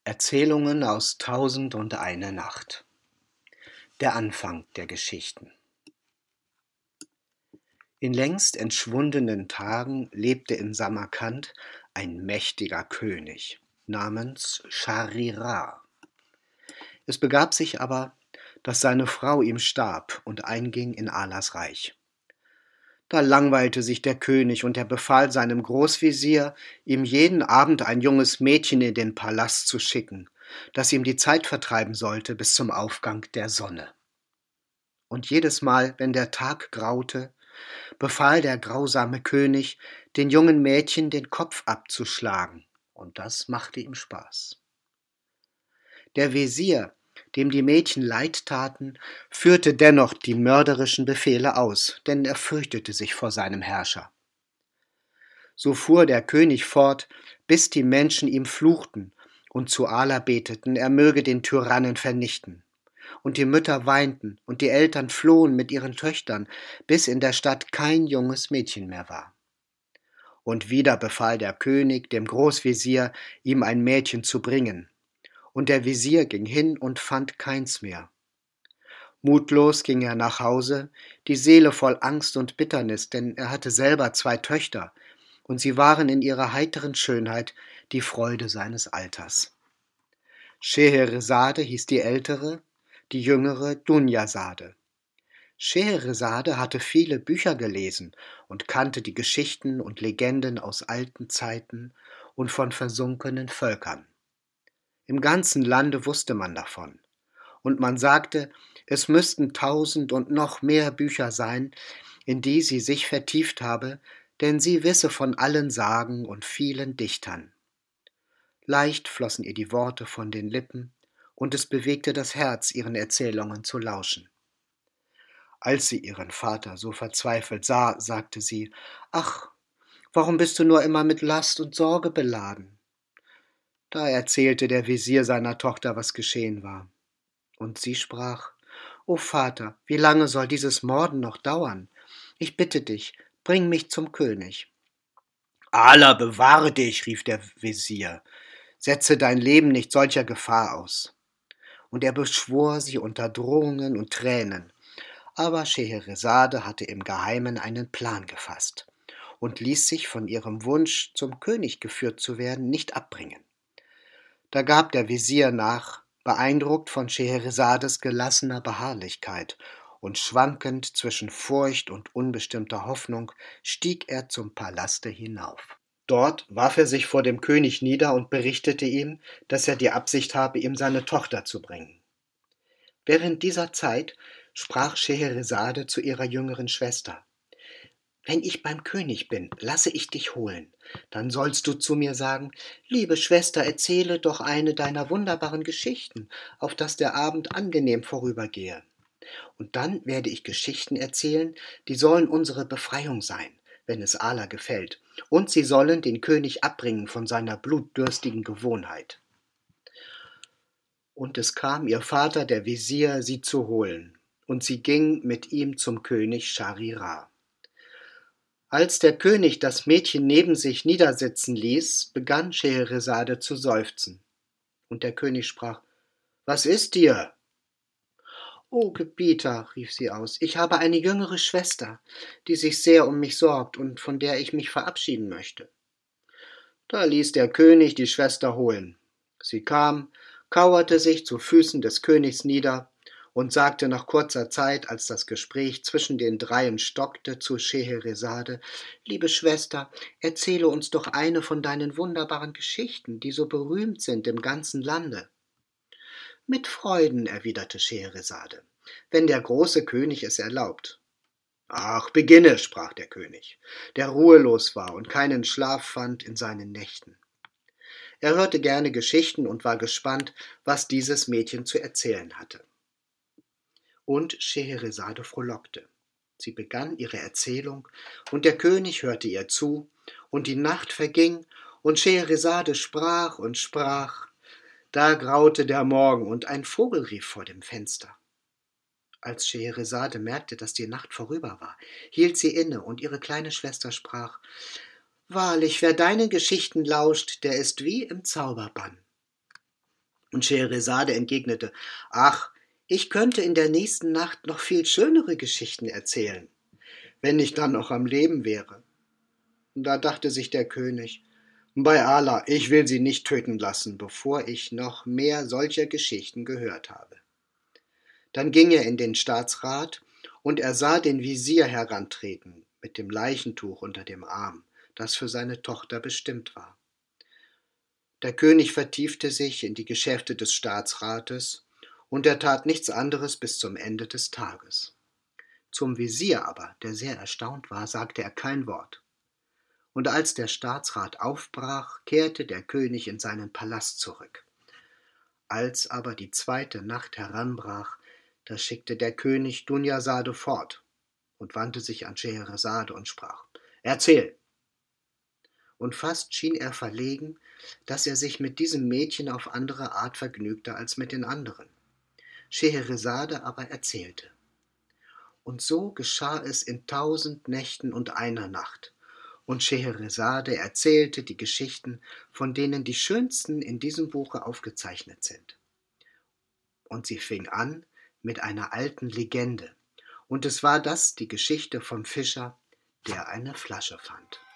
Erzählungen aus Tausend und eine Nacht. Der Anfang der Geschichten. In längst entschwundenen Tagen lebte in Samarkand ein mächtiger König namens Schahriar. Es begab sich aber, dass seine Frau ihm starb und einging in Alas Reich. Da langweilte sich der König und er befahl seinem Großvezier, ihm jeden Abend ein junges Mädchen in den Palast zu schicken, das ihm die Zeit vertreiben sollte bis zum Aufgang der Sonne. Und jedes Mal, wenn der Tag graute, befahl der grausame König, den jungen Mädchen den Kopf abzuschlagen, und das machte ihm Spaß. Der Wesir, dem die Mädchen leid taten, führte dennoch die mörderischen Befehle aus, denn er fürchtete sich vor seinem Herrscher. So fuhr der König fort, bis die Menschen ihm fluchten und zu Allah beteten, er möge den Tyrannen vernichten. Und die Mütter weinten und die Eltern flohen mit ihren Töchtern, bis in der Stadt kein junges Mädchen mehr war. Und wieder befahl der König dem Großvezier, ihm ein Mädchen zu bringen. Und der Wesir ging hin und fand keins mehr. Mutlos ging er nach Hause, die Seele voll Angst und Bitternis, denn er hatte selber 2 Töchter, und sie waren in ihrer heiteren Schönheit die Freude seines Alters. Schehersade hieß die ältere, die jüngere Dunjasade. Schehersade hatte viele Bücher gelesen und kannte die Geschichten und Legenden aus alten Zeiten und von versunkenen Völkern. Im ganzen Lande wusste man davon, und man sagte, es müssten 1000 und noch mehr Bücher sein, in die sie sich vertieft habe, denn sie wisse von allen Sagen und vielen Dichtern. Leicht flossen ihr die Worte von den Lippen, und es bewegte das Herz, ihren Erzählungen zu lauschen. Als sie ihren Vater so verzweifelt sah, sagte sie, »Ach, warum bist du nur immer mit Last und Sorge beladen?« Da erzählte der Wesir seiner Tochter, was geschehen war. Und sie sprach, »O Vater, wie lange soll dieses Morden noch dauern? Ich bitte dich, bring mich zum König.« »Allah bewahre dich«, rief der Wesir, »setze dein Leben nicht solcher Gefahr aus.« Und er beschwor sie unter Drohungen und Tränen. Aber Schehersade hatte im Geheimen einen Plan gefasst und ließ sich von ihrem Wunsch, zum König geführt zu werden, nicht abbringen. Da gab der Wesir nach, beeindruckt von Schehersades gelassener Beharrlichkeit, und schwankend zwischen Furcht und unbestimmter Hoffnung stieg er zum Palaste hinauf. Dort warf er sich vor dem König nieder und berichtete ihm, dass er die Absicht habe, ihm seine Tochter zu bringen. Während dieser Zeit sprach Schehersade zu ihrer jüngeren Schwester, »Wenn ich beim König bin, lasse ich dich holen. Dann sollst du zu mir sagen, liebe Schwester, erzähle doch eine deiner wunderbaren Geschichten, auf dass der Abend angenehm vorübergehe. Und dann werde ich Geschichten erzählen, die sollen unsere Befreiung sein, wenn es Allah gefällt, und sie sollen den König abbringen von seiner blutdürstigen Gewohnheit.« Und es kam ihr Vater, der Wesir, sie zu holen, und sie ging mit ihm zum König Schahriar. Als der König das Mädchen neben sich niedersitzen ließ, begann Schehersade zu seufzen. Und der König sprach, »Was ist dir?« »O Gebieter«, rief sie aus, »ich habe eine jüngere Schwester, die sich sehr um mich sorgt und von der ich mich verabschieden möchte.« Da ließ der König die Schwester holen. Sie kam, kauerte sich zu Füßen des Königs nieder und sagte nach kurzer Zeit, als das Gespräch zwischen den dreien stockte, zu Schehersade, »Liebe Schwester, erzähle uns doch eine von deinen wunderbaren Geschichten, die so berühmt sind im ganzen Lande.« »Mit Freuden«, erwiderte Schehersade, »wenn der große König es erlaubt.« »Ach, beginne«, sprach der König, der ruhelos war und keinen Schlaf fand in seinen Nächten. Er hörte gerne Geschichten und war gespannt, was dieses Mädchen zu erzählen hatte. Und Schehersade frohlockte. Sie begann ihre Erzählung, und der König hörte ihr zu, und die Nacht verging, und Schehersade sprach und sprach. Da graute der Morgen, und ein Vogel rief vor dem Fenster. Als Schehersade merkte, dass die Nacht vorüber war, hielt sie inne, und ihre kleine Schwester sprach, »Wahrlich, wer deinen Geschichten lauscht, der ist wie im Zauberbann.« Und Schehersade entgegnete: »Ach, ich könnte in der nächsten Nacht noch viel schönere Geschichten erzählen, wenn ich dann noch am Leben wäre.« Und da dachte sich der König: »Bei Allah, ich will sie nicht töten lassen, bevor ich noch mehr solcher Geschichten gehört habe.« Dann ging er in den Staatsrat, und er sah den Visier herantreten mit dem Leichentuch unter dem Arm, das für seine Tochter bestimmt war. Der König vertiefte sich in die Geschäfte des Staatsrates, und er tat nichts anderes bis zum Ende des Tages. Zum Visier aber, der sehr erstaunt war, sagte er kein Wort. Und als der Staatsrat aufbrach, kehrte der König in seinen Palast zurück. Als aber die zweite Nacht heranbrach, da schickte der König Dunjasade fort und wandte sich an Schehersade und sprach: »Erzähl!« Und fast schien er verlegen, dass er sich mit diesem Mädchen auf andere Art vergnügte als mit den anderen. Schehersade aber erzählte. Und so geschah es in 1000 Nächten und einer Nacht. Und Schehersade erzählte die Geschichten, von denen die schönsten in diesem Buche aufgezeichnet sind. Und sie fing an mit einer alten Legende. Und es war das die Geschichte vom Fischer, der eine Flasche fand.